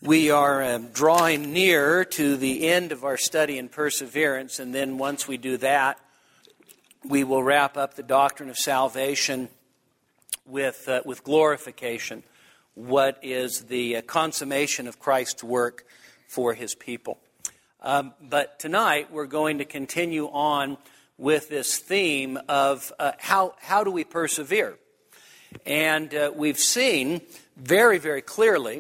We are drawing near to the end of our study in perseverance, and then once we do that, we will wrap up the doctrine of salvation with glorification, what is the consummation of Christ's work for His people. But tonight we're going to continue on with this theme of how do we persevere? And we've seen very, very clearly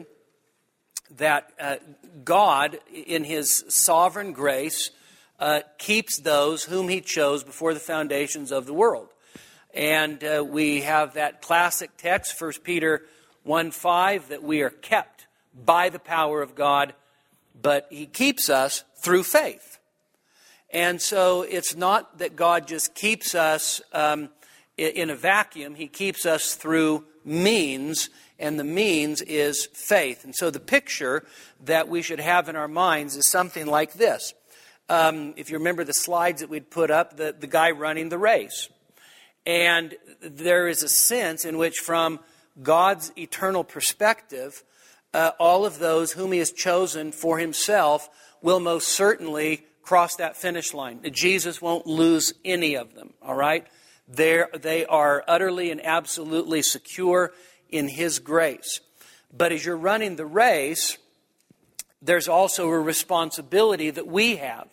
that God, in His sovereign grace, keeps those whom He chose before the foundations of the world. And we have that classic text, 1 Peter 1:5, that we are kept by the power of God, but He keeps us through faith. And so it's not that God just keeps us in a vacuum. He keeps us through means, and the means is faith. And so the picture that we should have in our minds is something like this. If you remember the slides that we'd put up, the guy running the race. And there is a sense in which, from God's eternal perspective, all of those whom He has chosen for Himself will most certainly cross that finish line. Jesus won't lose any of them, all right? They are utterly and absolutely secure in His grace. But as you're running the race, there's also a responsibility that we have.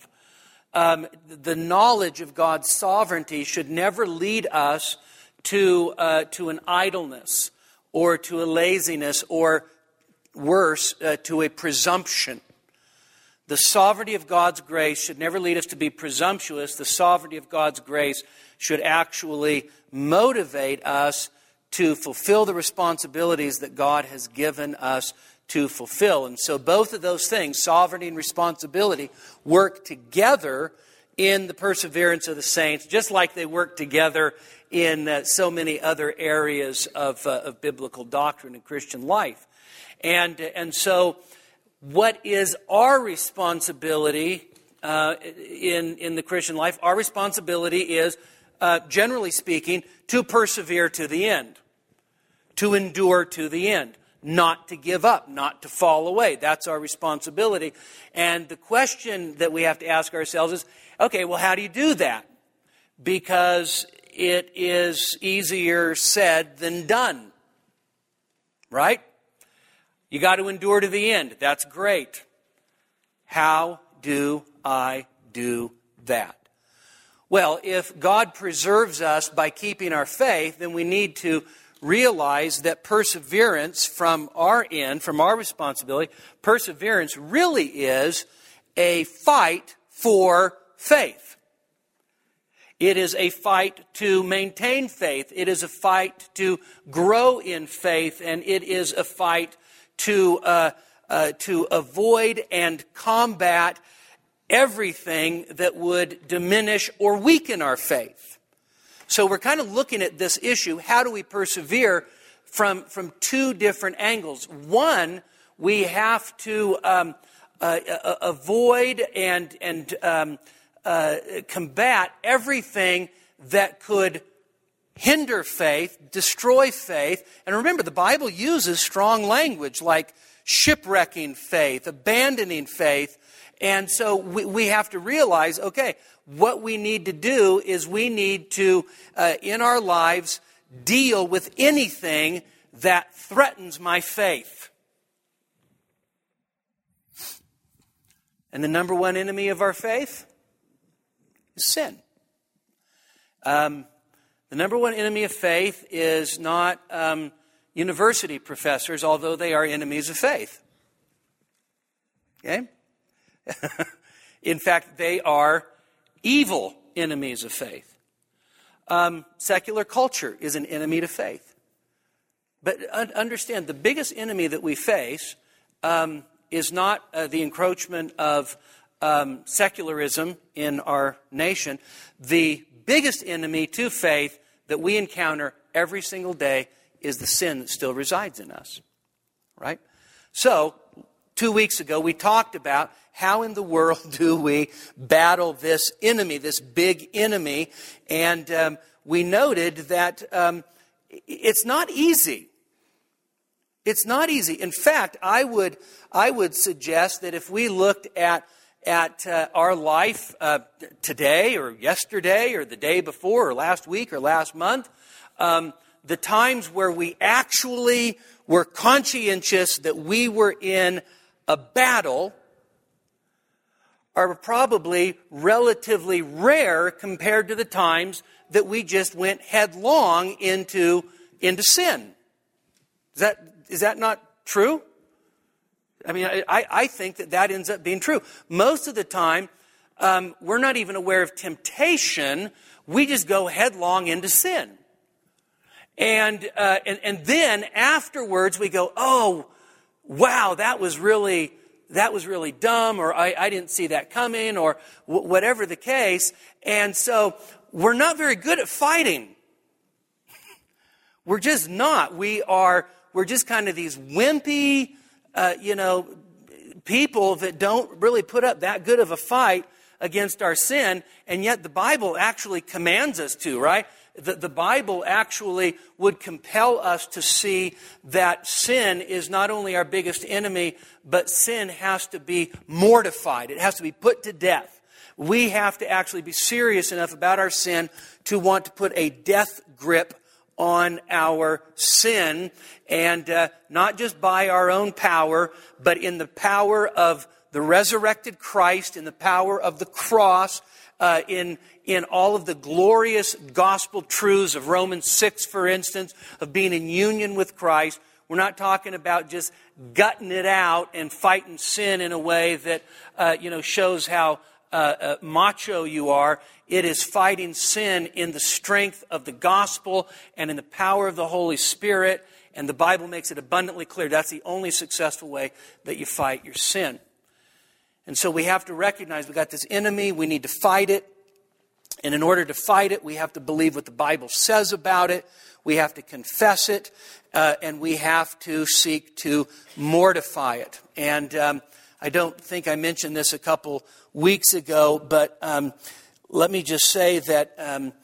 The knowledge of God's sovereignty should never lead us to an idleness or to a laziness or worse, to a presumption. The sovereignty of God's grace should never lead us to be presumptuous. The sovereignty of God's grace should actually motivate us to fulfill the responsibilities that God has given us to fulfill. And so both of those things, sovereignty and responsibility, work together in the perseverance of the saints, just like they work together in so many other areas of biblical doctrine and Christian life. And so what is our responsibility in the Christian life? Our responsibility is, generally speaking, to persevere to the end, to endure to the end, not to give up, not to fall away. That's our responsibility. And the question that we have to ask ourselves is, okay, well, how do you do that? Because it is easier said than done, right? You got to endure to the end. That's great. How do I do that? Well, if God preserves us by keeping our faith, then we need to realize that perseverance from our end, from our responsibility, perseverance really is a fight for faith. It is a fight to maintain faith. It is a fight to grow in faith, and it is a fight to avoid and combat everything that would diminish or weaken our faith. So we're kind of looking at this issue, how do we persevere, from two different angles. One, we have to avoid and combat everything that could hinder faith, destroy faith. And remember, the Bible uses strong language like shipwrecking faith, abandoning faith. And so we have to realize, okay, what we need to do is we need to, in our lives, deal with anything that threatens my faith. And the number one enemy of our faith is sin. The number one enemy of faith is not university professors, although they are enemies of faith. Okay? In fact, they are evil enemies of faith. Secular culture is an enemy to faith. But understand, the biggest enemy that we face is not the encroachment of secularism in our nation. The biggest enemy to faith that we encounter every single day is the sin that still resides in us. Right? So, 2 weeks ago, we talked about how in the world do we battle this enemy, this big enemy. And we noted that it's not easy. It's not easy. In fact, I would suggest that if we looked at our life today or yesterday or the day before or last week or last month, the times where we actually were conscientious that we were in a battle are probably relatively rare compared to the times that we just went headlong into sin. Is that not true? I mean, I think that ends up being true. Most of the time, we're not even aware of temptation. We just go headlong into sin. And then afterwards we go, oh, wow, that was really dumb, or I didn't see that coming, or whatever the case. And so we're not very good at fighting. We're just not. We're just kind of these wimpy, people that don't really put up that good of a fight against our sin, and yet the Bible actually commands us to, right? The Bible actually would compel us to see that sin is not only our biggest enemy, but sin has to be mortified. It has to be put to death. We have to actually be serious enough about our sin to want to put a death grip on our sin, and not just by our own power, but in the power of the resurrected Christ, in the power of the cross, in all of the glorious gospel truths of Romans 6, for instance, of being in union with Christ. We're not talking about just gutting it out and fighting sin in a way that shows how macho you are. It is fighting sin in the strength of the gospel and in the power of the Holy Spirit. And the Bible makes it abundantly clear that's the only successful way that you fight your sin. And so we have to recognize we've got this enemy, we need to fight it. And in order to fight it, we have to believe what the Bible says about it. We have to confess it. And we have to seek to mortify it. And I don't think I mentioned this a couple weeks ago, but let me just say that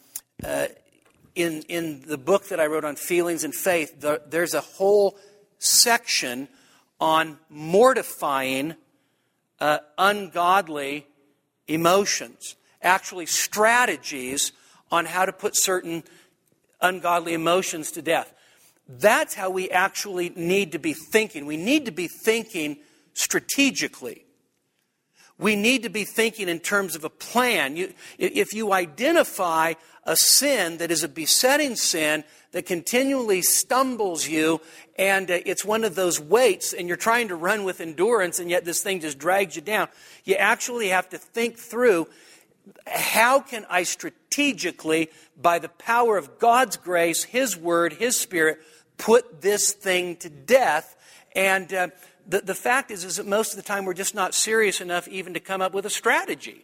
in the book that I wrote on feelings and faith, there's a whole section on mortifying ungodly emotions. Actually, strategies on how to put certain ungodly emotions to death. That's how we actually need to be thinking. We need to be thinking strategically. We need to be thinking in terms of a plan. If you identify a sin that is a besetting sin that continually stumbles you, and it's one of those weights, and you're trying to run with endurance, and yet this thing just drags you down, you actually have to think through, how can I strategically, by the power of God's grace, His Word, His Spirit, put this thing to death? And the fact is that most of the time we're just not serious enough even to come up with a strategy.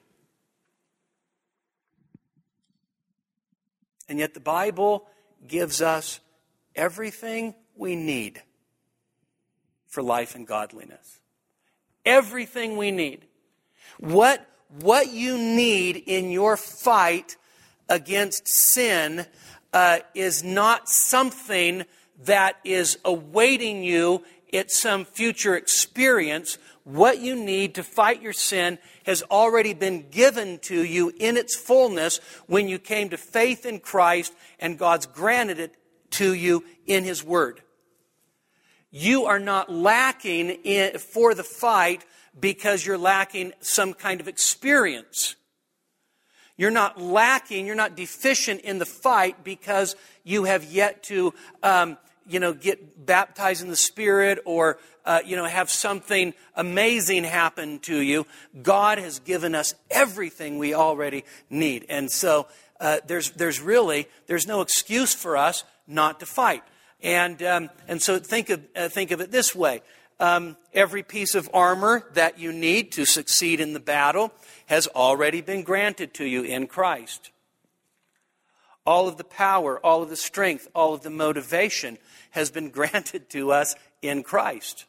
And yet the Bible gives us everything we need for life and godliness. Everything we need. What you need in your fight against sin is not something that is awaiting you at some future experience. What you need to fight your sin has already been given to you in its fullness when you came to faith in Christ, and God's granted it to you in His Word. You are not lacking for the fight because you're lacking some kind of experience. You're not lacking, you're not deficient in the fight because you have yet to get baptized in the Spirit or have something amazing happen to you. God has given us everything we already need. And so there's no excuse for us not to fight. And so think of it this way. Every piece of armor that you need to succeed in the battle has already been granted to you in Christ. All of the power, all of the strength, all of the motivation has been granted to us in Christ.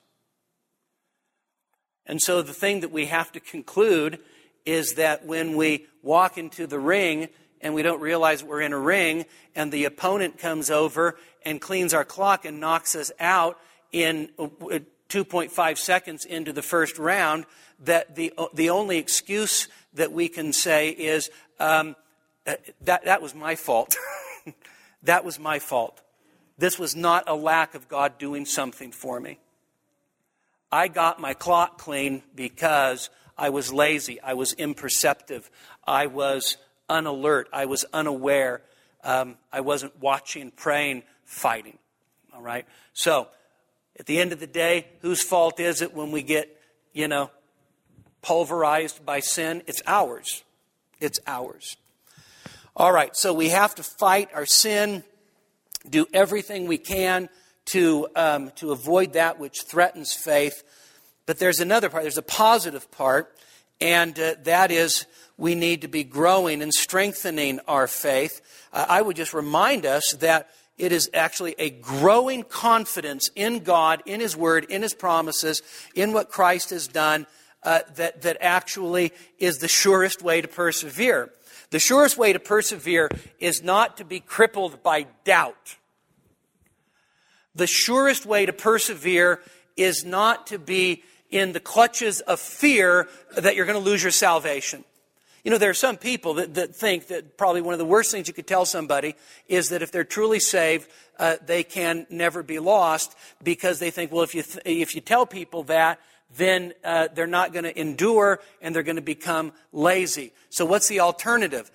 And so the thing that we have to conclude is that when we walk into the ring and we don't realize we're in a ring, and the opponent comes over and cleans our clock and knocks us out in 2.5 seconds into the first round that the only excuse that we can say is, that was my fault. That was my fault. This was not a lack of God doing something for me. I got my clock clean because I was lazy. I was imperceptive. I was unalert. I was unaware. I wasn't watching, praying, fighting. All right? So, at the end of the day, whose fault is it when we get, pulverized by sin? It's ours. It's ours. All right, so we have to fight our sin, do everything we can to avoid that which threatens faith. But there's another part. There's a positive part, and that is we need to be growing and strengthening our faith. I would just remind us that it is actually a growing confidence in God, in His Word, in His promises, in what Christ has done, that actually is the surest way to persevere. The surest way to persevere is not to be crippled by doubt. The surest way to persevere is not to be in the clutches of fear that you're going to lose your salvation. There are some people that think that probably one of the worst things you could tell somebody is that if they're truly saved, they can never be lost, because they think, well, if you tell people that, then they're not going to endure and they're going to become lazy. So what's the alternative?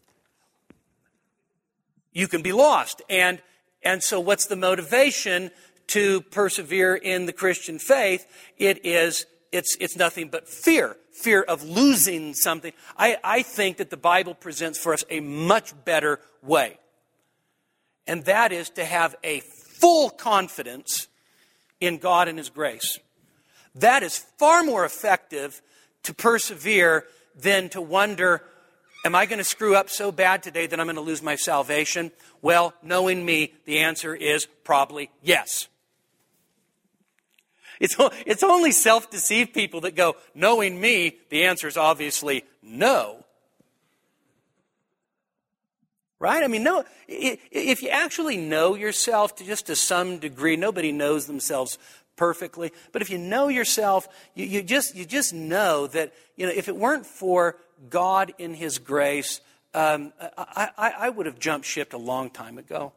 You can be lost. And so what's the motivation to persevere in the Christian faith? It's nothing but fear. Fear of losing something. I think that the Bible presents for us a much better way. And that is to have a full confidence in God and His grace. That is far more effective to persevere than to wonder, am I going to screw up so bad today that I'm going to lose my salvation? Well, knowing me, the answer is probably yes. It's only self-deceived people that go, knowing me, the answer is obviously no. Right? I mean, no. If you actually know yourself to some degree, nobody knows themselves perfectly. But if you know yourself, you just know that, if it weren't for God in His grace, I would have jumped ship a long time ago.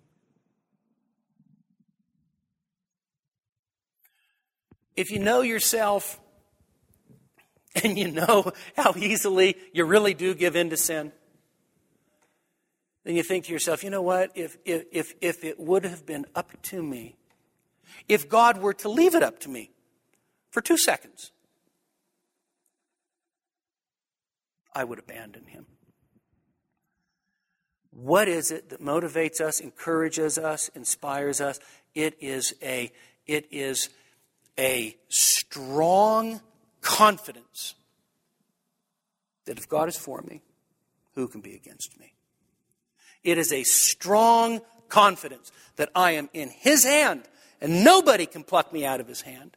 If you know yourself and you know how easily you really do give in to sin, then you think to yourself, you know what? If it would have been up to me, if God were to leave it up to me for 2 seconds, I would abandon Him. What is it that motivates us, encourages us, inspires us? It is a strong confidence that if God is for me, who can be against me? It is a strong confidence that I am in His hand and nobody can pluck me out of His hand.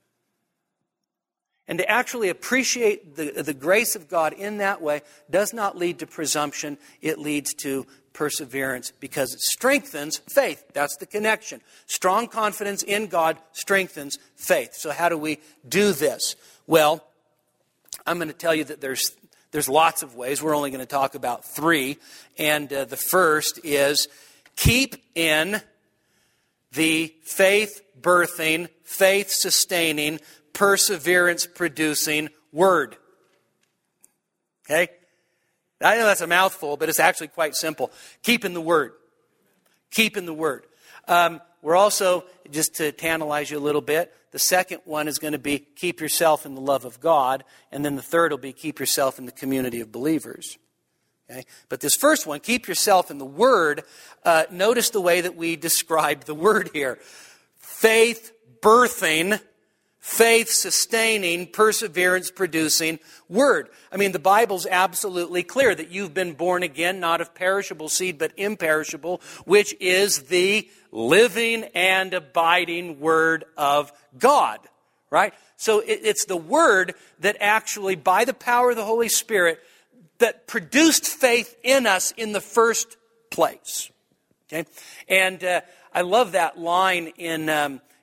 And to actually appreciate the grace of God in that way does not lead to presumption. It leads to perseverance because it strengthens faith. That's the connection. Strong confidence in God strengthens faith. So how do we do this? Well, I'm going to tell you that there's lots of ways. We're only going to talk about 3. And the first is keep in the faith-birthing, faith-sustaining, perseverance-producing Word. Okay? I know that's a mouthful, but it's actually quite simple. Keep in the Word. Keep in the Word. We're also, just to tantalize you a little bit, the second one is going to be keep yourself in the love of God. And then the third will be keep yourself in the community of believers. Okay? But this first one, keep yourself in the Word, notice the way that we describe the Word here. Faith-birthing, faith-sustaining, perseverance-producing Word. I mean, the Bible's absolutely clear that you've been born again, not of perishable seed, but imperishable, which is the living and abiding Word of God. Right? So it's the Word that actually, by the power of the Holy Spirit, that produced faith in us in the first place. Okay? And I love that line in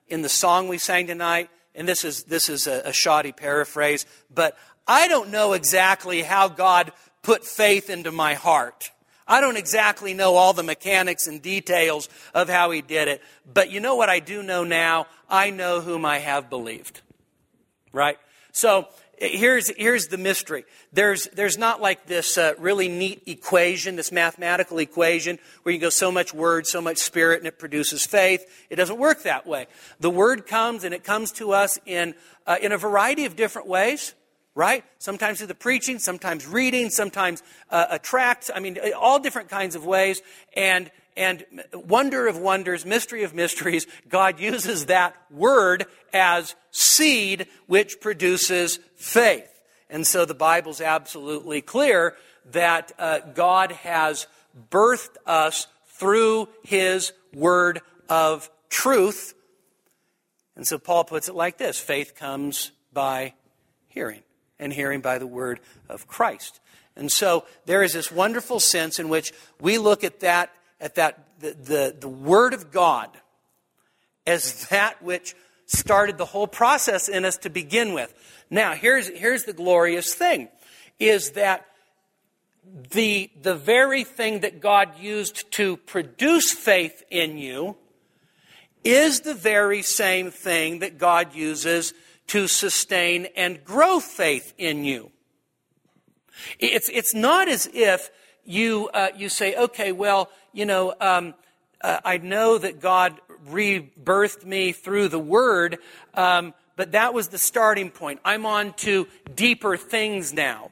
in the song we sang tonight, and this is a shoddy paraphrase, but I don't know exactly how God put faith into my heart. I don't exactly know all the mechanics and details of how he did it. But you know what I do know now? I know whom I have believed. Right? So here's the mystery. There's not like this really neat equation, this mathematical equation where you go so much word, so much spirit, and it produces faith. It doesn't work that way. The word comes, and it comes to us in a variety of different ways. Right? Sometimes through the preaching, sometimes reading, sometimes a tract. I mean, all different kinds of ways. And wonder of wonders, mystery of mysteries, God uses that word as seed which produces faith. And so the Bible's absolutely clear that God has birthed us through His word of truth. And so Paul puts it like this: faith comes by hearing, and hearing by the word of Christ. And so there is this wonderful sense in which we look at the word of God as that which started the whole process in us to begin with. Now, here's the glorious thing, is that the very thing that God used to produce faith in you is the very same thing that God uses to sustain and grow faith in you. It's not as if you say, okay, well, I know that God rebirthed me through the Word, but that was the starting point. I'm on to deeper things now.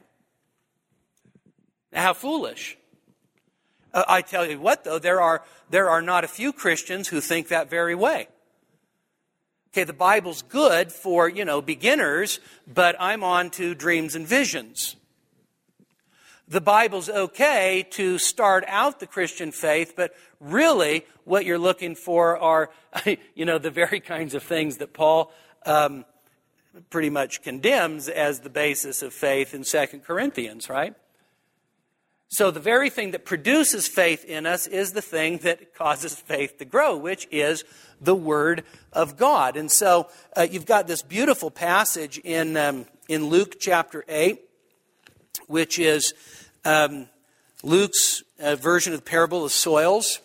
How foolish. I tell you what, though, there are not a few Christians who think that very way. Okay, the Bible's good for, beginners, but I'm on to dreams and visions. The Bible's okay to start out the Christian faith, but really what you're looking for are, the very kinds of things that Paul pretty much condemns as the basis of faith in 2 Corinthians, right? So the very thing that produces faith in us is the thing that causes faith to grow, which is the Word of God. And so you've got this beautiful passage in Luke chapter 8, which is Luke's version of the parable of soils.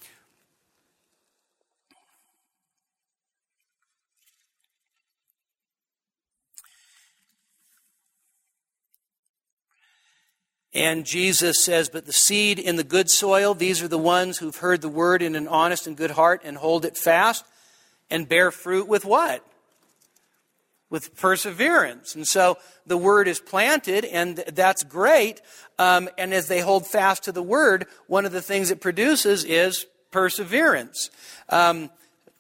And Jesus says, but the seed in the good soil, these are the ones who've heard the word in an honest and good heart and hold it fast and bear fruit with what? With perseverance. And so the word is planted, and that's great. And as they hold fast to the word, one of the things it produces is perseverance. Psalm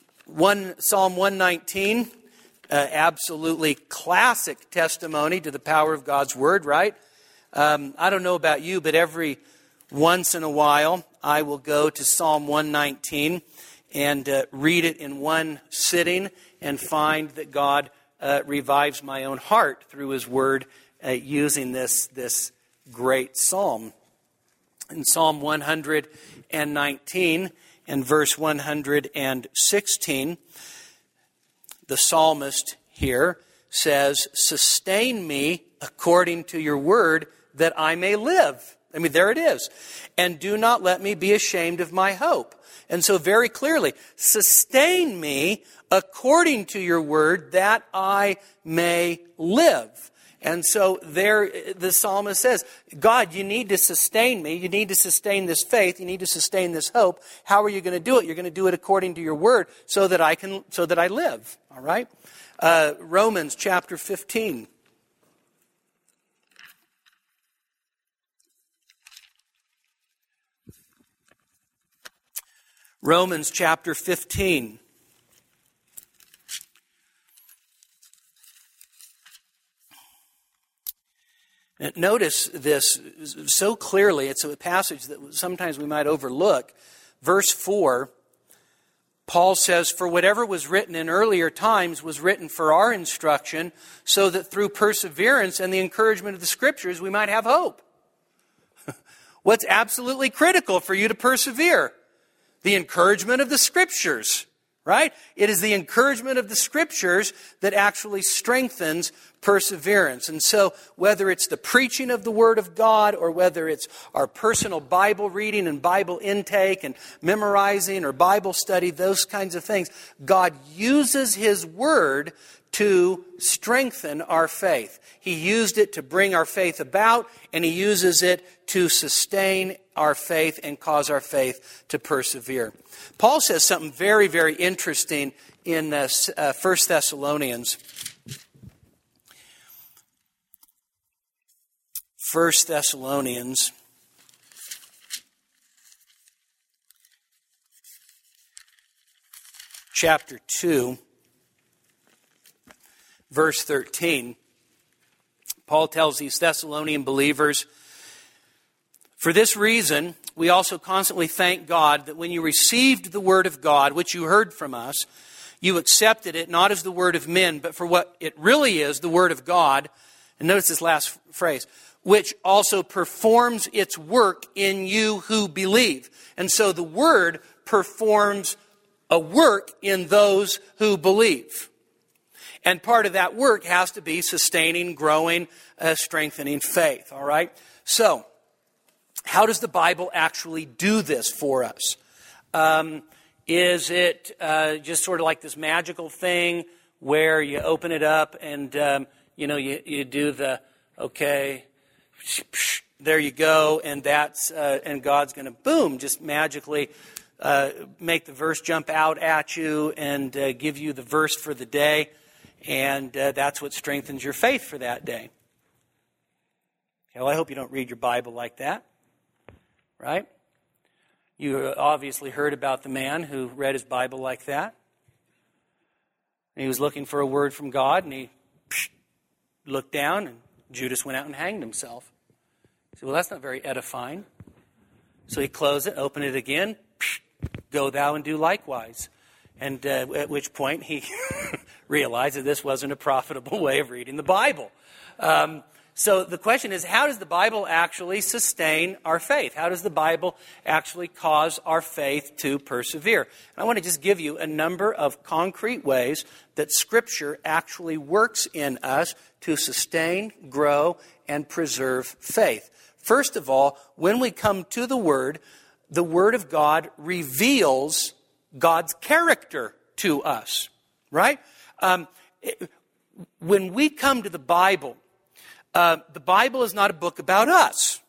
119, absolutely classic testimony to the power of God's word, right? I don't know about you, but every once in a while I will go to Psalm 119 and read it in one sitting and find that God revives my own heart through His Word using this great psalm. In Psalm 119 and verse 116, the psalmist here says, sustain me according to your word, that I may live. I mean, there it is. And do not let me be ashamed of my hope. And so very clearly, sustain me according to your word, that I may live. And so there, the psalmist says, God, you need to sustain me. You need to sustain this faith. You need to sustain this hope. How are you going to do it? You're going to do it according to your word so that I live. All right? Romans chapter 15. Romans chapter 15. And notice this so clearly. It's a passage that sometimes we might overlook. Verse 4, Paul says, for whatever was written in earlier times was written for our instruction, so that through perseverance and the encouragement of the Scriptures we might have hope. What's absolutely critical for you to persevere? The encouragement of the Scriptures, right? It is the encouragement of the Scriptures that actually strengthens perseverance. And so whether it's the preaching of the Word of God or whether it's our personal Bible reading and Bible intake and memorizing or Bible study, those kinds of things, God uses His Word to strengthen our faith. He used it to bring our faith about, and He uses it to sustain our faith and cause our faith to persevere. Paul says something very, very interesting in 1 Thessalonians. 1 Thessalonians chapter 2, verse 13. Paul tells these Thessalonian believers, "For this reason, we also constantly thank God that when you received the word of God, which you heard from us, you accepted it not as the word of men, but for what it really is, the word of God." And notice this last phrase, "which also performs its work in you who believe." And so the word performs a work in those who believe. And part of that work has to be sustaining, growing, strengthening faith. All right? So, how does the Bible actually do this for us? Is it just sort of like this magical thing where you open it up and, you do the, okay, there you go, and and God's going to, boom, just magically make the verse jump out at you and give you the verse for the day, and that's what strengthens your faith for that day. Okay, well, I hope you don't read your Bible like that, right? You obviously heard about the man who read his Bible like that. And he was looking for a word from God, and he looked down, and Judas went out and hanged himself. He said, well, that's not very edifying. So he closed it, opened it again, go thou and do likewise. And at which point he realized that this wasn't a profitable way of reading the Bible. So the question is, how does the Bible actually sustain our faith? How does the Bible actually cause our faith to persevere? And I want to just give you a number of concrete ways that Scripture actually works in us to sustain, grow, and preserve faith. First of all, when we come to the Word of God reveals God's character to us, right? When we come to the Bible is not a book about us.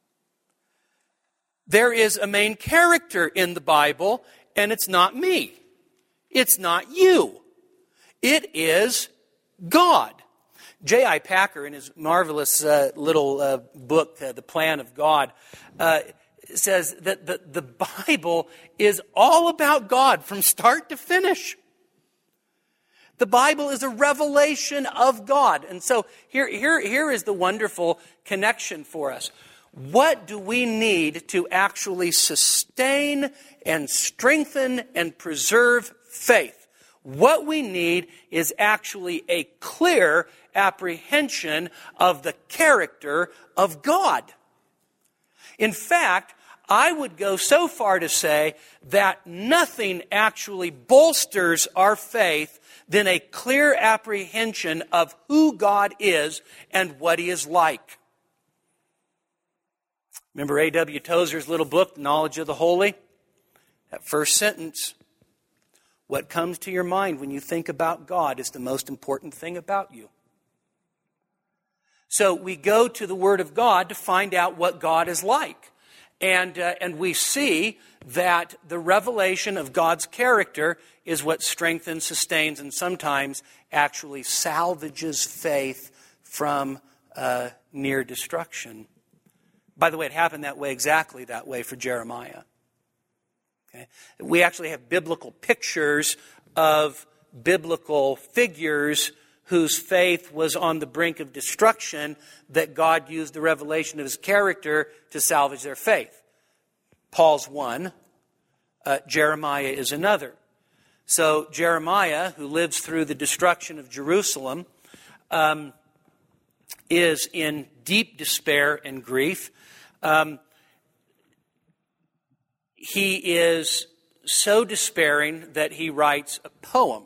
There is a main character in the Bible, and it's not me. It's not you. It is God. J.I. Packer, in his marvelous little book, The Plan of God, says that the Bible is all about God from start to finish. The Bible is a revelation of God. And so here is the wonderful connection for us. What do we need to actually sustain and strengthen and preserve faith? What we need is actually a clear apprehension of the character of God. In fact, I would go so far to say that nothing actually bolsters our faith than a clear apprehension of who God is and what He is like. Remember A.W. Tozer's little book, Knowledge of the Holy? That first sentence, what comes to your mind when you think about God is the most important thing about you. So we go to the Word of God to find out what God is like. And we see that the revelation of God's character is what strengthens, sustains, and sometimes actually salvages faith from near destruction. By the way, it happened exactly that way for Jeremiah. Okay? We actually have biblical pictures of biblical figures whose faith was on the brink of destruction, that God used the revelation of His character to salvage their faith. Paul's one, Jeremiah is another. So Jeremiah, who lives through the destruction of Jerusalem, is in deep despair and grief. He is so despairing that he writes a poem.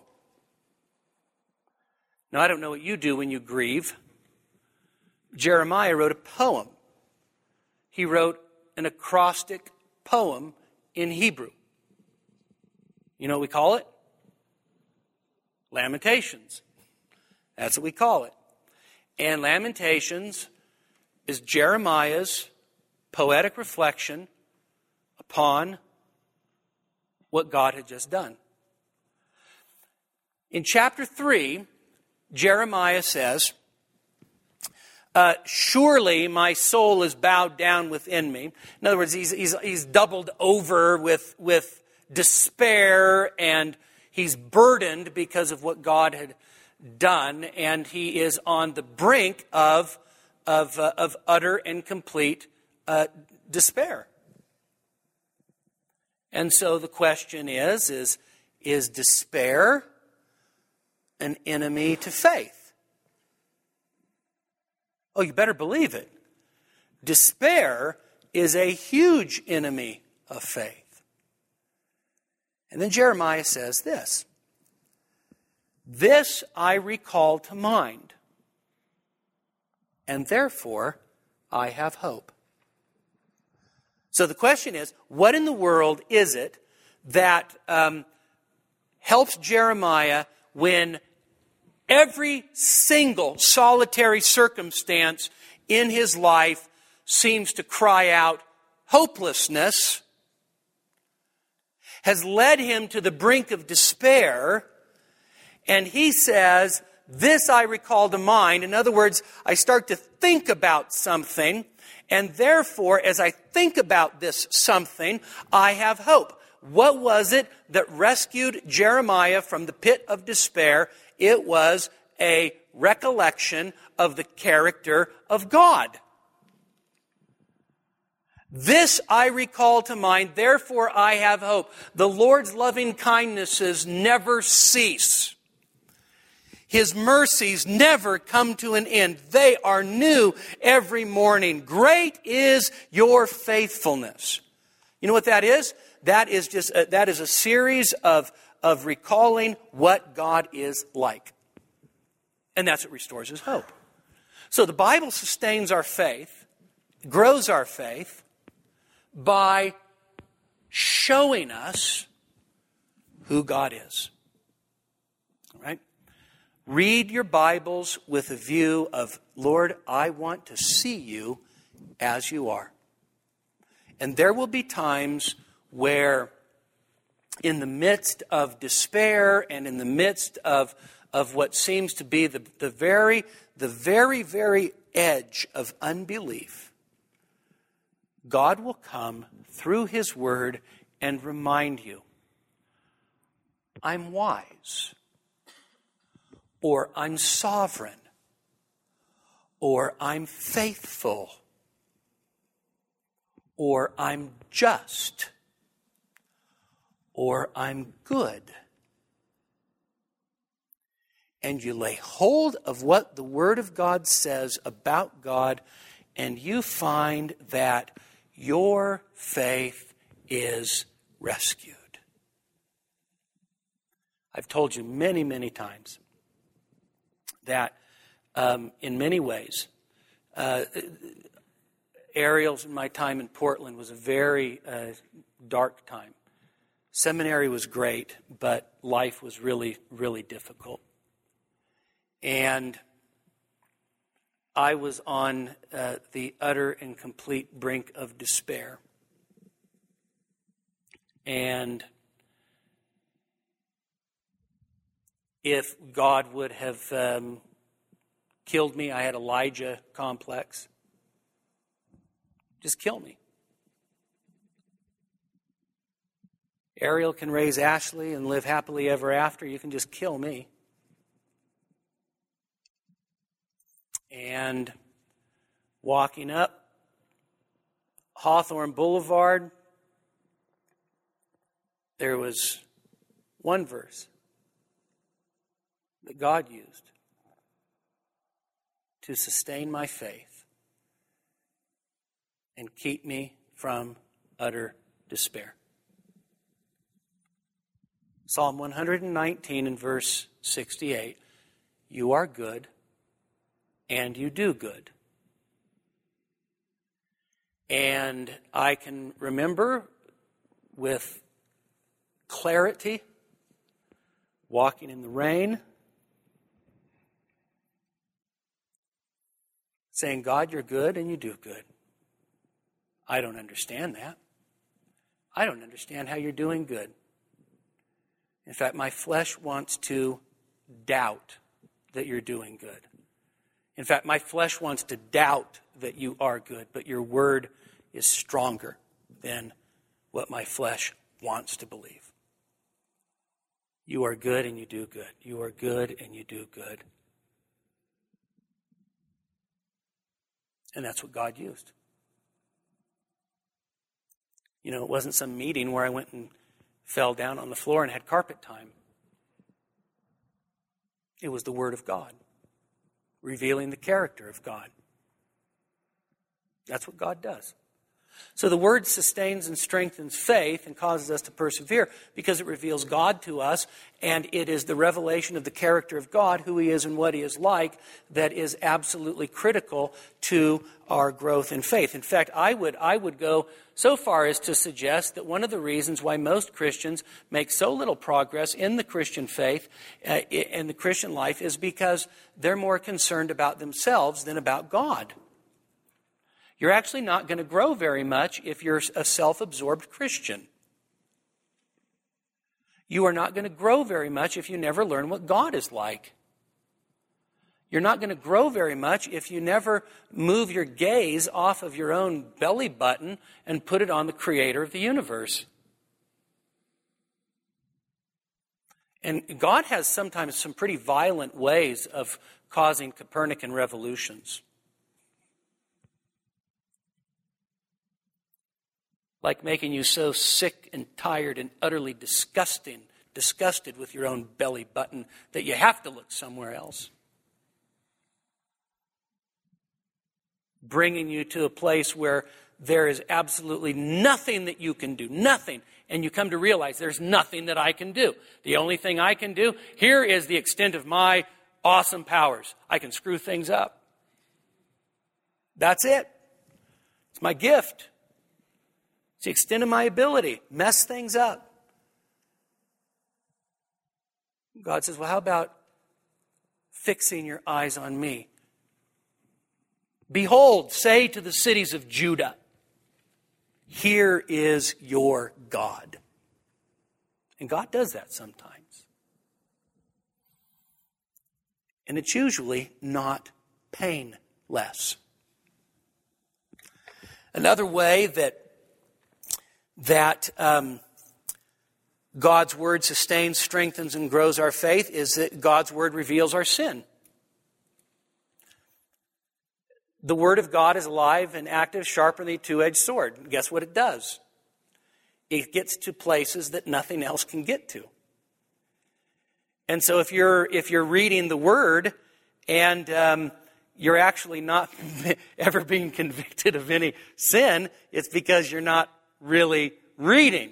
Now, I don't know what you do when you grieve. Jeremiah wrote a poem. He wrote an acrostic poem in Hebrew. You know what we call it? Lamentations. That's what we call it. And Lamentations is Jeremiah's poetic reflection upon what God had just done. In chapter 3, Jeremiah says, surely my soul is bowed down within me. In other words, he's doubled over with despair, and he's burdened because of what God had done, and he is on the brink of utter and complete despair. And so the question is despair an enemy to faith? Oh, you better believe it. Despair is a huge enemy of faith. And then Jeremiah says this. This I recall to mind, and therefore I have hope. So the question is, what in the world is it that helps Jeremiah when every single solitary circumstance in his life seems to cry out hopelessness, has led him to the brink of despair, and he says, this I recall to mind. In other words, I start to think about something, and therefore, as I think about this something, I have hope. What was it that rescued Jeremiah from the pit of despair? It was a recollection of the character of God. This I recall to mind, therefore I have hope. The Lord's loving kindnesses never cease. His mercies never come to an end. They are new every morning. Great is your faithfulness. You know what that is? That is a series of recalling what God is like. And that's what restores his hope. So the Bible sustains our faith, grows our faith, by showing us who God is. All right? Read your Bibles with a view of, Lord, I want to see you as you are. And there will be times where in the midst of despair and in the midst of what seems to be the very, very edge of unbelief, God will come through His Word and remind you, I'm wise, or I'm sovereign, or I'm faithful, or I'm just, or I'm good. And you lay hold of what the Word of God says about God, and you find that your faith is rescued. I've told you many, many times that in many ways, Ariel's in my time in Portland was a very dark time. Seminary was great, but life was really, really difficult. And I was on the utter and complete brink of despair. And if God would have killed me, I had Elijah complex. Just kill me. Ariel can raise Ashley and live happily ever after. You can just kill me. And walking up Hawthorne Boulevard, there was one verse that God used to sustain my faith and keep me from utter despair. Psalm 119 and verse 68, you are good and you do good. And I can remember with clarity walking in the rain, saying, God, you're good and you do good. I don't understand that. I don't understand how you're doing good. In fact, my flesh wants to doubt that you're doing good. In fact, my flesh wants to doubt that you are good, but your word is stronger than what my flesh wants to believe. You are good and you do good. You are good and you do good. And that's what God used. You know, it wasn't some meeting where I went and fell down on the floor and had carpet time. It was the Word of God, revealing the character of God. That's what God does. So the Word sustains and strengthens faith and causes us to persevere because it reveals God to us, and it is the revelation of the character of God, who He is and what He is like, that is absolutely critical to our growth in faith. In fact, I would go so far as to suggest that one of the reasons why most Christians make so little progress in the Christian faith and the Christian life is because they're more concerned about themselves than about God. You're actually not going to grow very much if you're a self-absorbed Christian. You are not going to grow very much if you never learn what God is like. You're not going to grow very much if you never move your gaze off of your own belly button and put it on the Creator of the universe. And God has sometimes some pretty violent ways of causing Copernican revolutions. Like making you so sick and tired and utterly disgusted with your own belly button that you have to look somewhere else. Bringing you to a place where there is absolutely nothing that you can do, nothing. And you come to realize there's nothing that I can do. The only thing I can do, here is the extent of my awesome powers. I can screw things up. That's it. It's my gift. It's the extent of my ability. Mess things up. God says, well, how about fixing your eyes on me? Behold, say to the cities of Judah, here is your God. And God does that sometimes. And it's usually not painless. Another way that God's Word sustains, strengthens, and grows our faith is that God's Word reveals our sin. The Word of God is alive and active, sharper than a two-edged sword. And guess what it does? It gets to places that nothing else can get to. And so if you're reading the Word and you're actually not ever being convicted of any sin, it's because you're not really reading.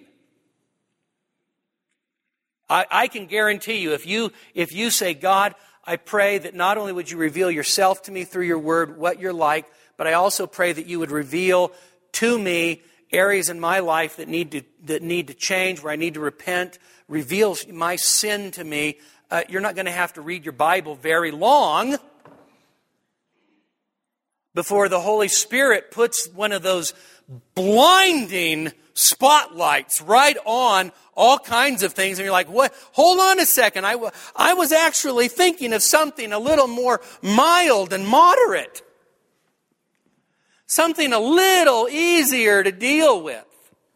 I can guarantee you, if you say, God, I pray that not only would you reveal yourself to me through your word, what you're like, but I also pray that you would reveal to me areas in my life that need to change, where I need to repent, reveal my sin to me. You're not going to have to read your Bible very long before the Holy Spirit puts one of those blinding spotlights right on all kinds of things. And you're like, what? Hold on a second. I was actually thinking of something a little more mild and moderate. Something a little easier to deal with.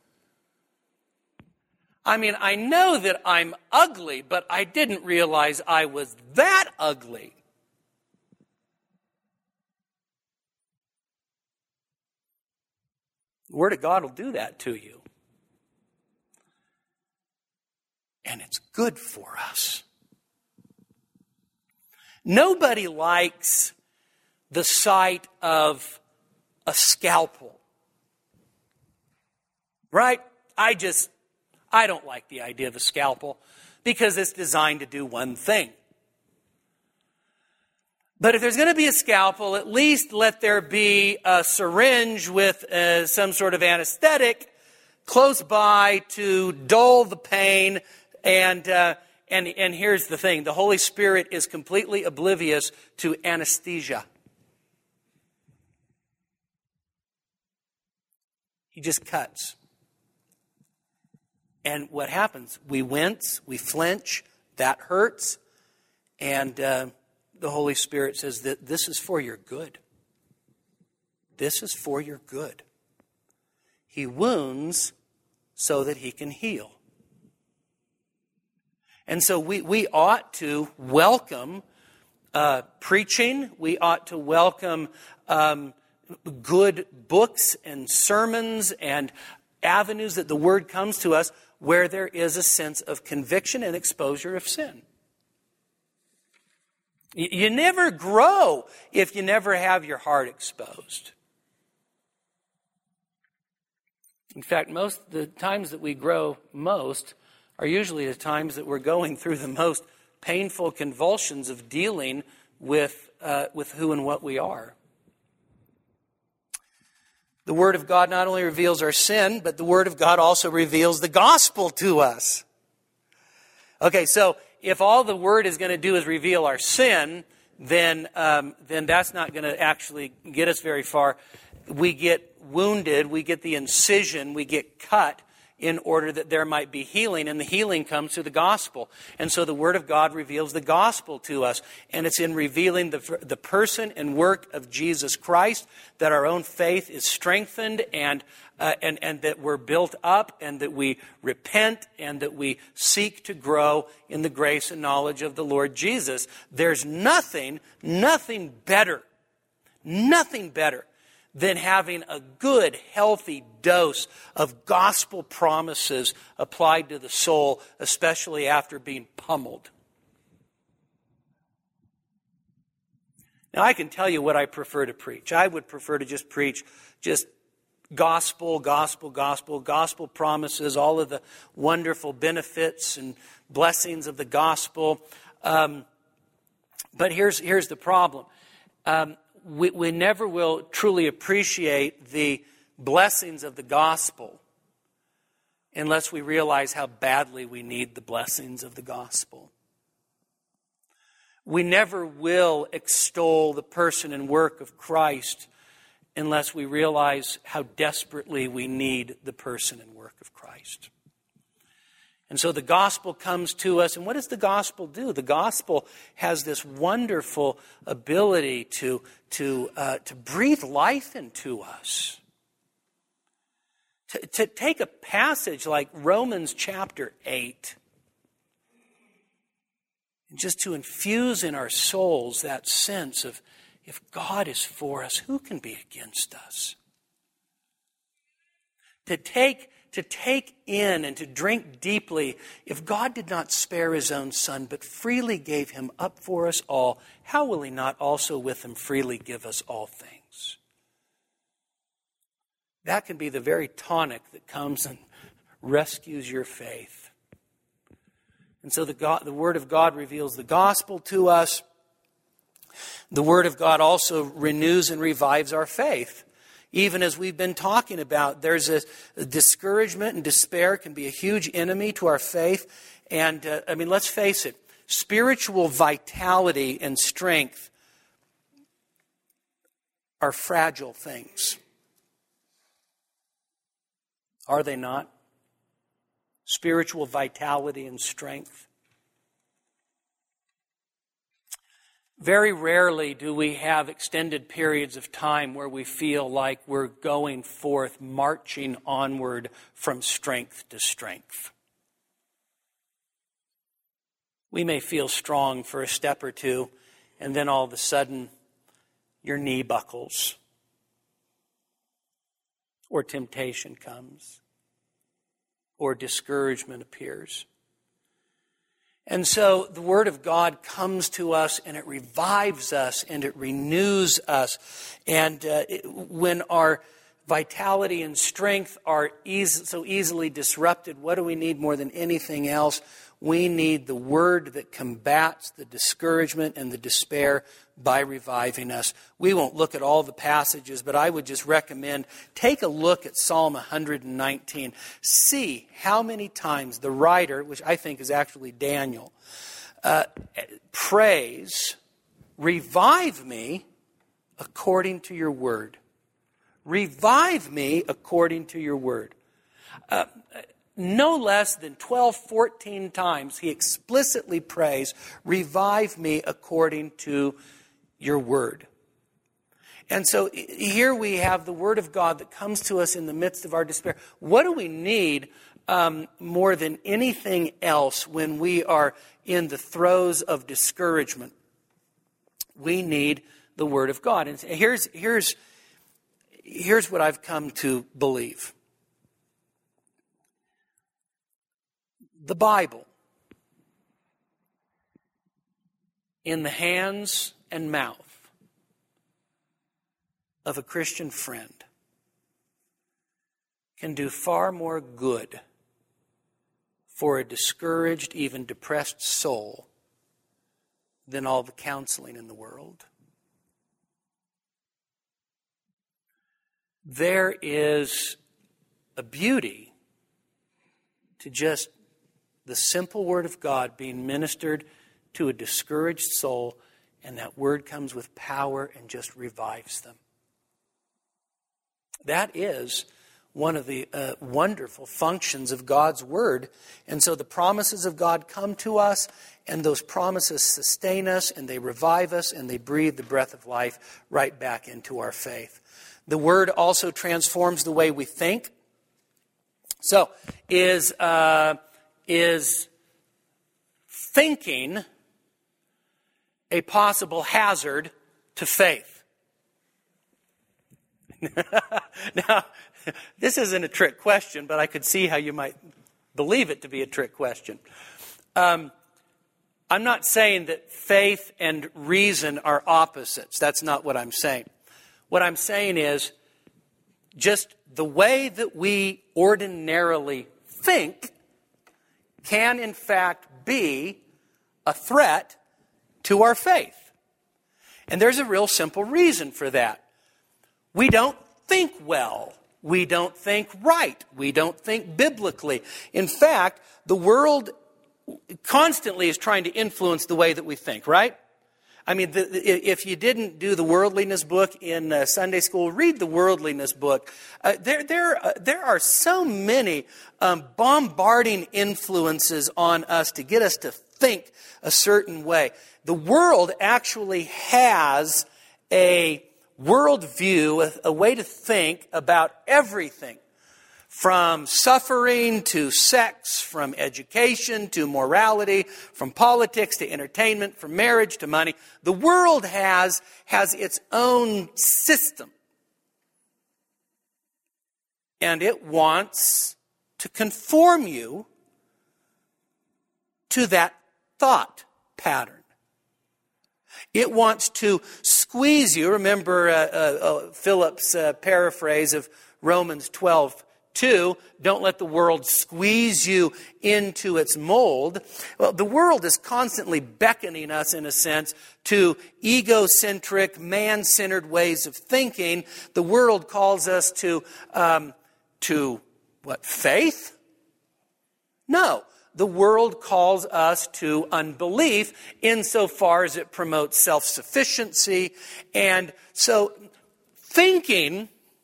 I mean, I know that I'm ugly, but I didn't realize I was that ugly. The Word of God will do that to you. And it's good for us. Nobody likes the sight of a scalpel. Right? I don't like the idea of a scalpel. because it's designed to do one thing. But if there's going to be a scalpel, at least let there be a syringe with some sort of anesthetic close by to dull the pain. And here's the thing. The Holy Spirit is completely oblivious to anesthesia. He just cuts. And what happens? We wince, we flinch, that hurts, and the Holy Spirit says that this is for your good. This is for your good. He wounds so that he can heal. And so we ought to welcome preaching. We ought to welcome good books and sermons and avenues that the Word comes to us where there is a sense of conviction and exposure of sin. You never grow if you never have your heart exposed. In fact, the times that we grow most are usually the times that we're going through the most painful convulsions of dealing with who and what we are. The Word of God not only reveals our sin, but the Word of God also reveals the gospel to us. Okay, so if all the Word is going to do is reveal our sin, then that's not going to actually get us very far. We get wounded, we get the incision, we get cut in order that there might be healing, and the healing comes through the gospel. And so the Word of God reveals the gospel to us, and it's in revealing the person and work of Jesus Christ that our own faith is strengthened and that we're built up and that we repent and that we seek to grow in the grace and knowledge of the Lord Jesus. There's nothing better than having a good, healthy dose of gospel promises applied to the soul, especially after being pummeled. Now, I can tell you what I prefer to preach. I would prefer to just preach gospel promises, all of the wonderful benefits and blessings of the gospel. But here's the problem. We never will truly appreciate the blessings of the gospel unless we realize how badly we need the blessings of the gospel. We never will extol the person and work of Christ unless we realize how desperately we need the person and work of Christ. And so the gospel comes to us, and what does the gospel do? The gospel has this wonderful ability to breathe life into us. To take a passage like Romans chapter 8, and just to infuse in our souls that sense of, if God is for us, who can be against us? To take in and to drink deeply, if God did not spare his own Son, but freely gave him up for us all, how will he not also with him freely give us all things? That can be the very tonic that comes and rescues your faith. And so the Word of God reveals the gospel to us. The Word of God also renews and revives our faith. Even as we've been talking about, there's a discouragement and despair can be a huge enemy to our faith. And, let's face it, spiritual vitality and strength are fragile things. Are they not? Spiritual vitality and strength. Very rarely do we have extended periods of time where we feel like we're going forth, marching onward from strength to strength. We may feel strong for a step or two, and then all of a sudden, your knee buckles, or temptation comes, or discouragement appears. And so the Word of God comes to us and it revives us and it renews us. And when vitality and strength are so easily disrupted. What do we need more than anything else? We need the Word that combats the discouragement and the despair by reviving us. We won't look at all the passages, but I would just recommend take a look at Psalm 119. See how many times the writer, which I think is actually Daniel, prays, "Revive me according to your word." Revive me according to your word. No less than 12, 14 times he explicitly prays, "Revive me according to your word." And so here we have the word of God that comes to us in the midst of our despair. What do we need more than anything else when we are in the throes of discouragement? We need the word of God. And here's what I've come to believe. The Bible, in the hands and mouth of a Christian friend, can do far more good for a discouraged, even depressed soul than all the counseling in the world. There is a beauty to just the simple Word of God being ministered to a discouraged soul, and that Word comes with power and just revives them. That is one of the wonderful functions of God's Word. And so the promises of God come to us, and those promises sustain us, and they revive us, and they breathe the breath of life right back into our faith. The Word also transforms the way we think. So, is thinking a possible hazard to faith? Now, this isn't a trick question, but I could see how you might believe it to be a trick question. I'm not saying that faith and reason are opposites. That's not what I'm saying. What I'm saying is just the way that we ordinarily think can in fact be a threat to our faith. And there's a real simple reason for that. We don't think well. We don't think right. We don't think biblically. In fact, the world constantly is trying to influence the way that we think, right? I mean, if you didn't do the worldliness book in Sunday school, read the worldliness book. There are so many bombarding influences on us to get us to think a certain way. The world actually has a worldview, a way to think about everything. From suffering to sex, from education to morality, from politics to entertainment, from marriage to money. The world has its own system. And it wants to conform you to that thought pattern. It wants to squeeze you. Remember Philip's paraphrase of Romans 12:2, don't let the world squeeze you into its mold. Well, the world is constantly beckoning us, in a sense, to egocentric, man-centered ways of thinking. The world calls us to what, faith? No. The world calls us to unbelief insofar as it promotes self-sufficiency. And so thinking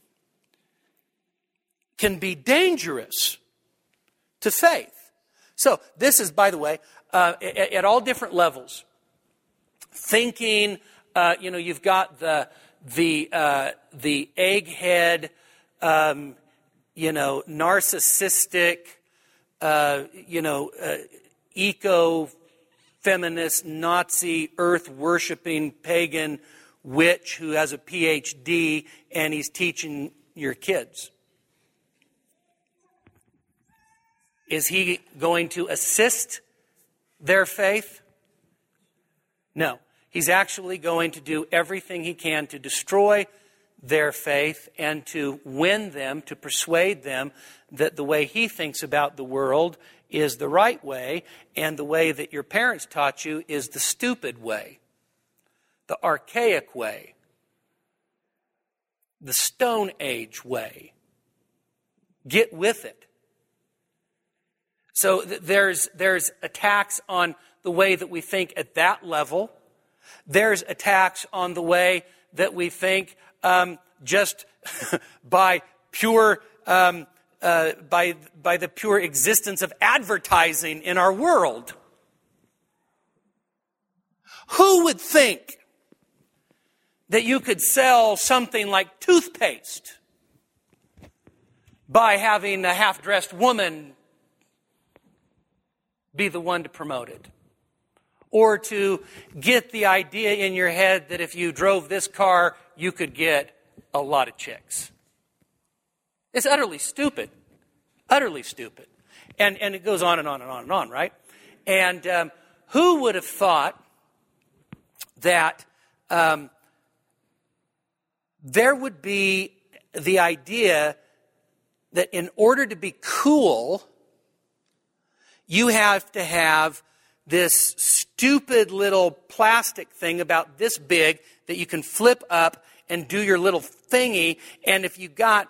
can be dangerous to faith. So this is, by the way, at all different levels. Thinking, you've got the egghead, narcissistic, eco-feminist, Nazi, earth-worshipping pagan witch who has a PhD and he's teaching your kids. Is he going to assist their faith? No. He's actually going to do everything he can to destroy their faith and to win them, to persuade them that the way he thinks about the world is the right way, and the way that your parents taught you is the stupid way, the archaic way, the Stone Age way. Get with it. So there's attacks on the way that we think at that level. There's attacks on the way that we think just by pure by the pure existence of advertising in our world. Who would think that you could sell something like toothpaste by having a half-dressed woman be the one to promote it? Or to get the idea in your head that if you drove this car, you could get a lot of chicks. It's utterly stupid. Utterly stupid. And it goes on and on and on and on, right? And who would have thought that there would be the idea that in order to be cool, you have to have this stupid little plastic thing about this big that you can flip up and do your little thingy. And if you've got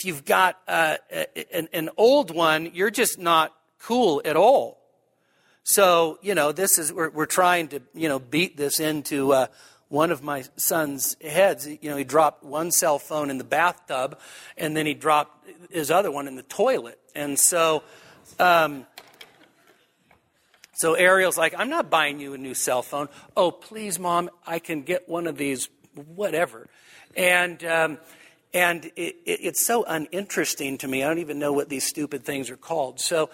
an old one, you're just not cool at all. So, we're trying to, beat this into one of my son's heads. He dropped one cell phone in the bathtub, and then he dropped his other one in the toilet. And so Ariel's like, I'm not buying you a new cell phone. Oh, please, Mom, I can get one of these, whatever. And it's so uninteresting to me. I don't even know what these stupid things are called. So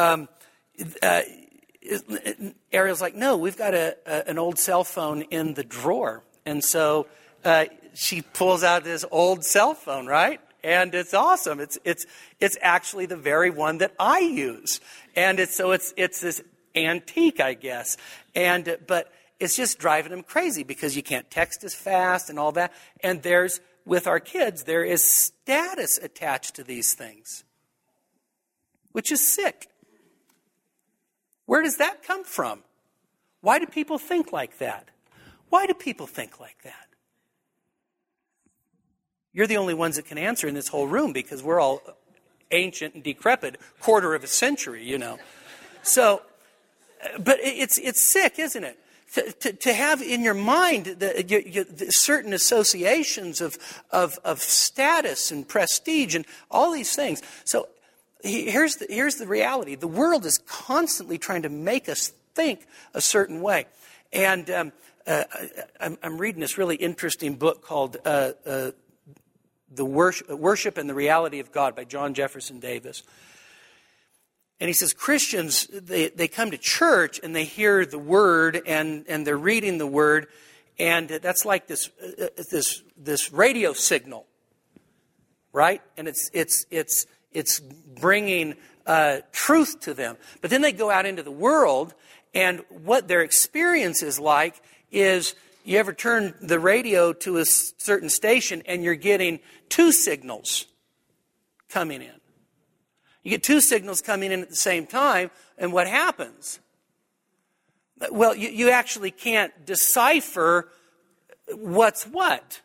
Ariel's like, no, we've got an old cell phone in the drawer. And so she pulls out this old cell phone, right? And it's awesome. It's actually the very one that I use. And it's this antique, I guess. But it's just driving them crazy because you can't text as fast and all that. And with our kids, there is status attached to these things, which is sick. Where does that come from? Why do people think like that? Why do people think like that? You're the only ones that can answer in this whole room because we're all ancient and decrepit, quarter of a century, So, but it's sick, isn't it? To have in your mind the certain associations of status and prestige and all these things. So here's the reality. The world is constantly trying to make us think a certain way. And I'm reading this really interesting book called The Worship and the Reality of God by John Jefferson Davis. And he says Christians, they come to church and they hear the word and they're reading the word, and that's like this radio signal, right? And it's bringing truth to them. But then they go out into the world, and what their experience is like is, you ever turn the radio to a certain station and you're getting two signals coming in. You get two signals coming in at the same time, and what happens? Well, you actually can't decipher what's what.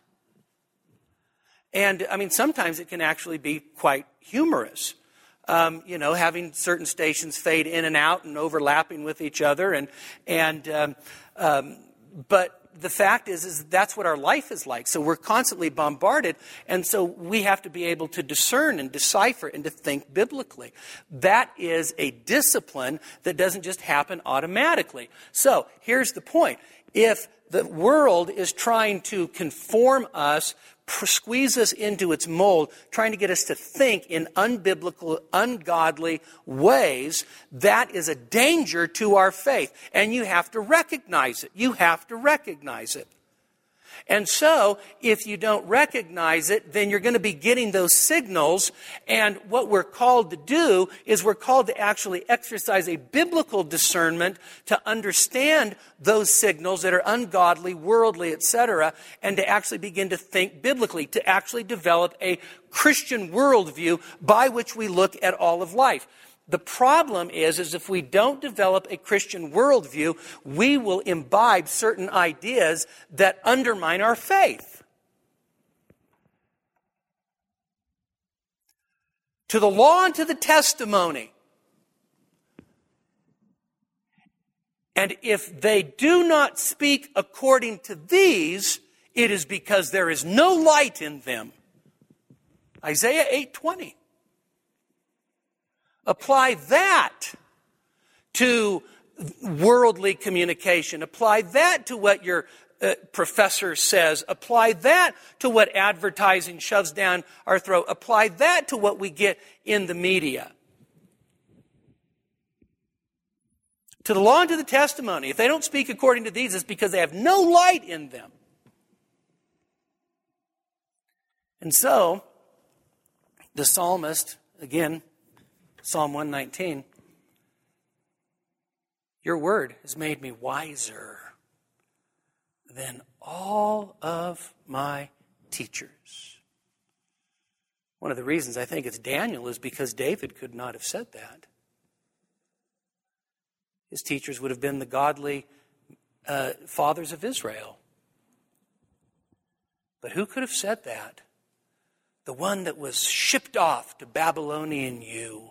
And, sometimes it can actually be quite humorous. Having certain stations fade in and out and overlapping with each other. But the fact is that's what our life is like. So we're constantly bombarded, and so we have to be able to discern and decipher and to think biblically. That is a discipline that doesn't just happen automatically. So here's the point. If the world is trying to conform us, squeeze us into its mold, trying to get us to think in unbiblical, ungodly ways, that is a danger to our faith. And you have to recognize it. You have to recognize it. And so, if you don't recognize it, then you're going to be getting those signals. And what we're called to do is we're called to actually exercise a biblical discernment to understand those signals that are ungodly, worldly, etc., and to actually begin to think biblically, to actually develop a Christian worldview by which we look at all of life. The problem is if we don't develop a Christian worldview, we will imbibe certain ideas that undermine our faith. To the law and to the testimony. And if they do not speak according to these, it is because there is no light in them. Isaiah 8:20. Apply that to worldly communication. Apply that to what your professor says. Apply that to what advertising shoves down our throat. Apply that to what we get in the media. To the law and to the testimony. If they don't speak according to these, it's because they have no light in them. And so, the psalmist, again, Psalm 119, your word has made me wiser than all of my teachers. One of the reasons I think it's Daniel is because David could not have said that. His teachers would have been the godly fathers of Israel. But who could have said that? The one that was shipped off to Babylonian U.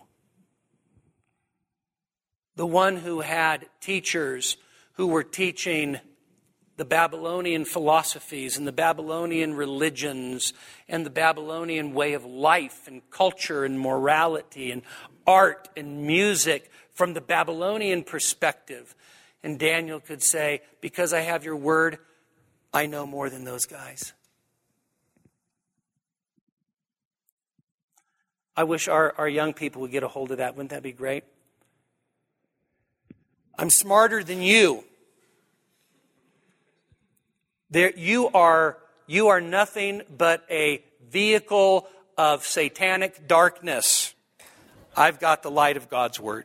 The one who had teachers who were teaching the Babylonian philosophies and the Babylonian religions and the Babylonian way of life and culture and morality and art and music from the Babylonian perspective. And Daniel could say, because I have your word, I know more than those guys. I wish our young people would get a hold of that. Wouldn't that be great? I'm smarter than you. You are nothing but a vehicle of satanic darkness. I've got the light of God's word.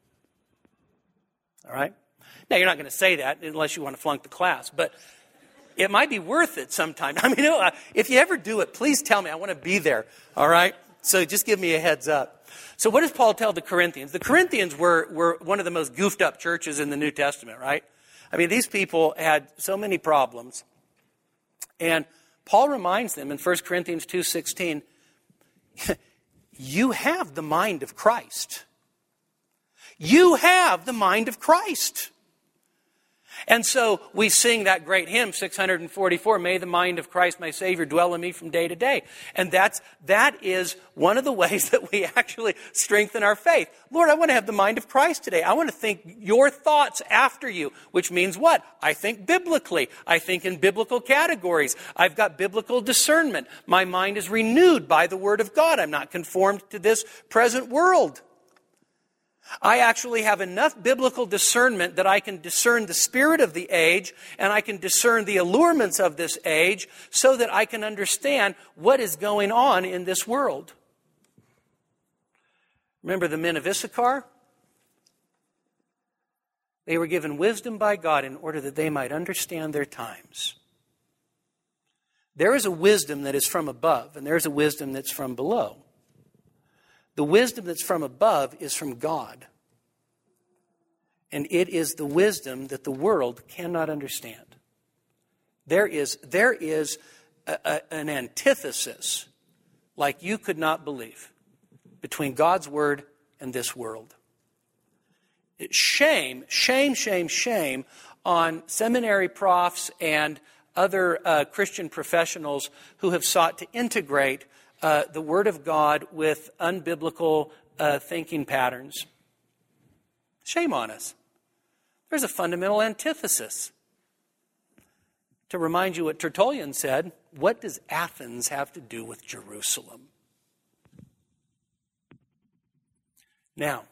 All right? Now, you're not going to say that unless you want to flunk the class, but it might be worth it sometime. I mean, if you ever do it, please tell me. I want to be there. All right? So just give me a heads up. So what does Paul tell the Corinthians? The Corinthians were one of the most goofed up churches in the New Testament, right? I mean, these people had so many problems. And Paul reminds them in 1 Corinthians 2:16, you have the mind of Christ. You have the mind of Christ. And so we sing that great hymn, 644, May the mind of Christ my Savior dwell in me from day to day. And that is one of the ways that we actually strengthen our faith. Lord, I want to have the mind of Christ today. I want to think your thoughts after you, which means what? I think biblically. I think in biblical categories. I've got biblical discernment. My mind is renewed by the Word of God. I'm not conformed to this present world. I actually have enough biblical discernment that I can discern the spirit of the age and I can discern the allurements of this age so that I can understand what is going on in this world. Remember the men of Issachar? They were given wisdom by God in order that they might understand their times. There is a wisdom that is from above and there is a wisdom that's from below. The wisdom that's from above is from God. And it is the wisdom that the world cannot understand. There is an antithesis like you could not believe between God's word and this world. Shame on seminary profs and other Christian professionals who have sought to integrate the Word of God with unbiblical thinking patterns. Shame on us. There's a fundamental antithesis. To remind you what Tertullian said, what does Athens have to do with Jerusalem? Now,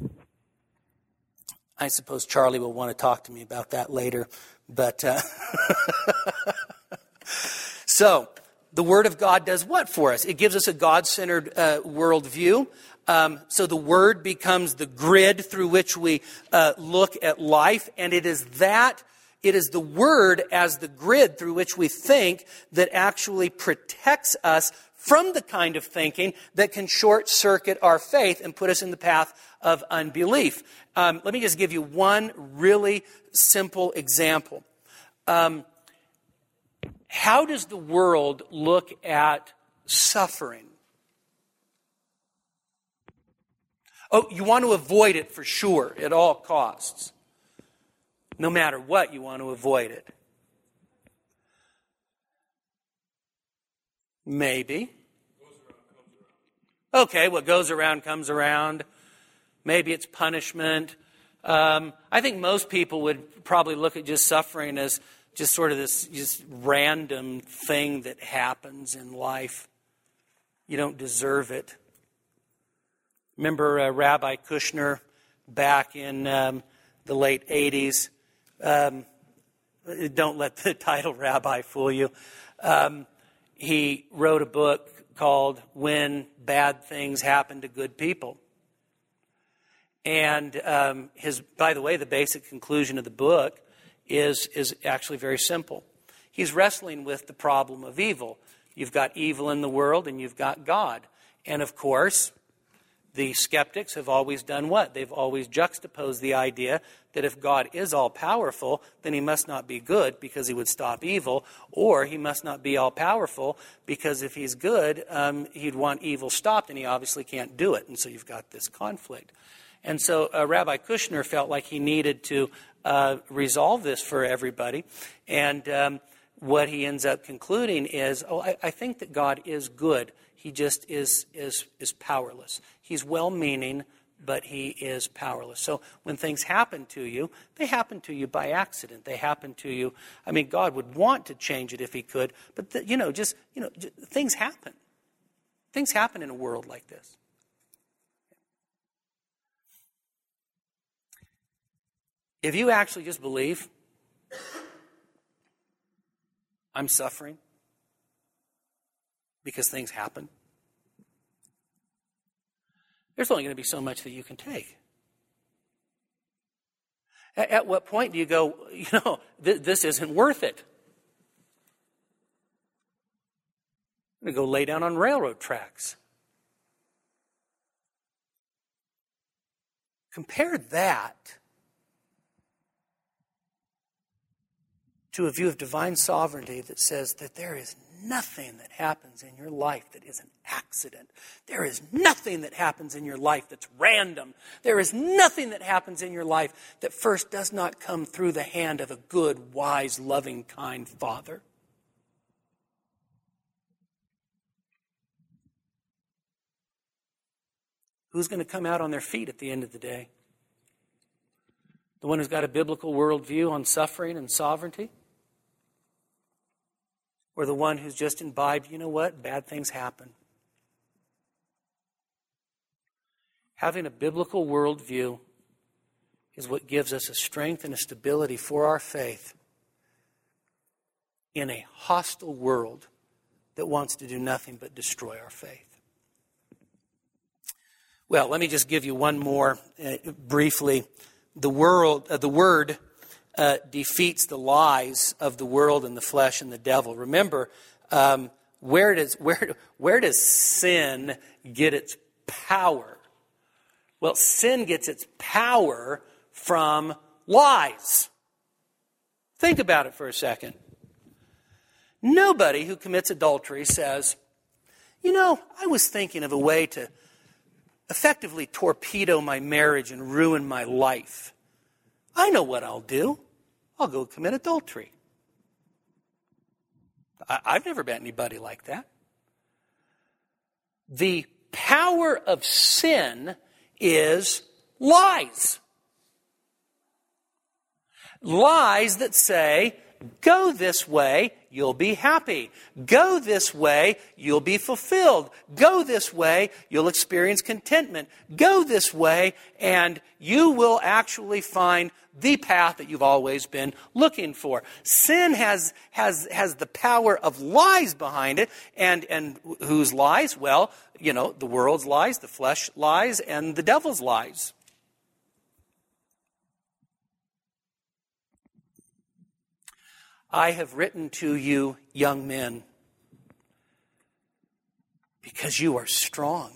I suppose Charlie will want to talk to me about that later, but So, the Word of God does what for us? It gives us a God-centered worldview. So the Word becomes the grid through which we look at life, and it is the Word as the grid through which we think that actually protects us from the kind of thinking that can short-circuit our faith and put us in the path of unbelief. Let me just give you one really simple example. How does the world look at suffering? Oh, you want to avoid it for sure, at all costs. No matter what, you want to avoid it. Maybe. Okay, what goes around comes around. Maybe it's punishment. I think most people would probably look at just suffering as just sort of this just random thing that happens in life. You don't deserve it. Remember Rabbi Kushner back in the late 80s? Don't let the title rabbi fool you. He wrote a book called When Bad Things Happen to Good People. And by the way, the basic conclusion of the book is actually very simple. He's wrestling with the problem of evil. You've got evil in the world and you've got God. And of course, the skeptics have always done what? They've always juxtaposed the idea that if God is all-powerful, then he must not be good because he would stop evil, or he must not be all-powerful because if he's good, he'd want evil stopped, and he obviously can't do it. And so you've got this conflict. And so Rabbi Kushner felt like he needed to resolve this for everybody. And what he ends up concluding is, I think that God is good. He just is powerless. He's well-meaning, but he is powerless. So when things happen to you, they happen to you by accident. They happen to you. I mean, God would want to change it if he could, but things happen. Things happen in a world like this. If you actually just believe I'm suffering because things happen, there's only going to be so much that you can take. At what point do you go, this isn't worth it? I'm going to go lay down on railroad tracks. Compare that to a view of divine sovereignty that says that there is nothing that happens in your life that is an accident. There is nothing that happens in your life that's random. There is nothing that happens in your life that first does not come through the hand of a good, wise, loving, kind Father. Who's going to come out on their feet at the end of the day? The one who's got a biblical worldview on suffering and sovereignty? Or the one who's just imbibed, you know what, bad things happen. Having a biblical worldview is what gives us a strength and a stability for our faith in a hostile world that wants to do nothing but destroy our faith. Well, let me just give you one more briefly. The Word defeats the lies of the world and the flesh and the devil. Remember, where does sin get its power? Well, sin gets its power from lies. Think about it for a second. Nobody who commits adultery says, I was thinking of a way to effectively torpedo my marriage and ruin my life. I know what I'll do. I'll go commit adultery. I've never met anybody like that. The power of sin is lies. Lies that say, go this way, you'll be happy. Go this way, you'll be fulfilled. Go this way, you'll experience contentment. Go this way, and you will actually find the path that you've always been looking for. Sin has the power of lies behind it. And whose lies? Well, the world's lies, the flesh lies, and the devil's lies. I have written to you, young men, because you are strong,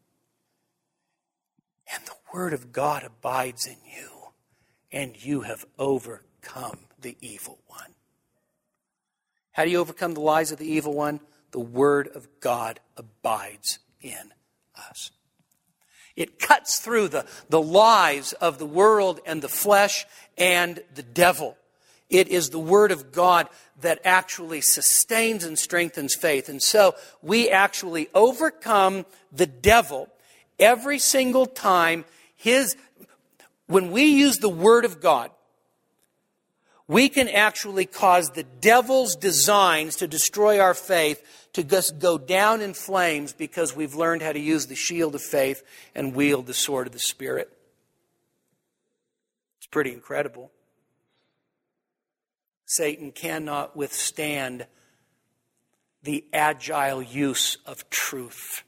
and the word of God abides in you, and you have overcome the evil one. How do you overcome the lies of the evil one? The word of God abides in us. It cuts through the lies of the world and the flesh and the devil. It is the Word of God that actually sustains and strengthens faith. And so we actually overcome the devil every single time when we use the Word of God, we can actually cause the devil's designs to destroy our faith to just go down in flames because we've learned how to use the shield of faith and wield the sword of the Spirit. It's pretty incredible. Satan cannot withstand the agile use of truth.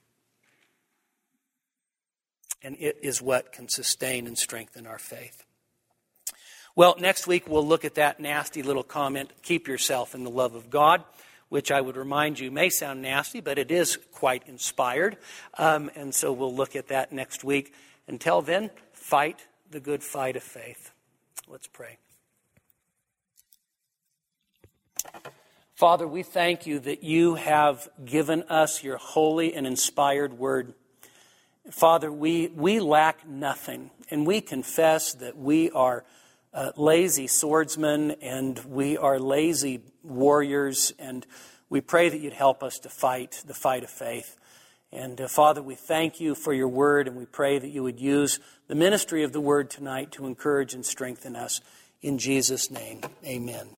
And it is what can sustain and strengthen our faith. Well, next week we'll look at that nasty little comment, keep yourself in the love of God, which I would remind you may sound nasty, but it is quite inspired. And so we'll look at that next week. Until then, fight the good fight of faith. Let's pray. Father, we thank you that you have given us your holy and inspired word. Father, we lack nothing, and we confess that we are lazy swordsmen and we are lazy warriors, and we pray that you'd help us to fight the fight of faith. And Father, we thank you for your word, and we pray that you would use the ministry of the word tonight to encourage and strengthen us. In Jesus' name, amen.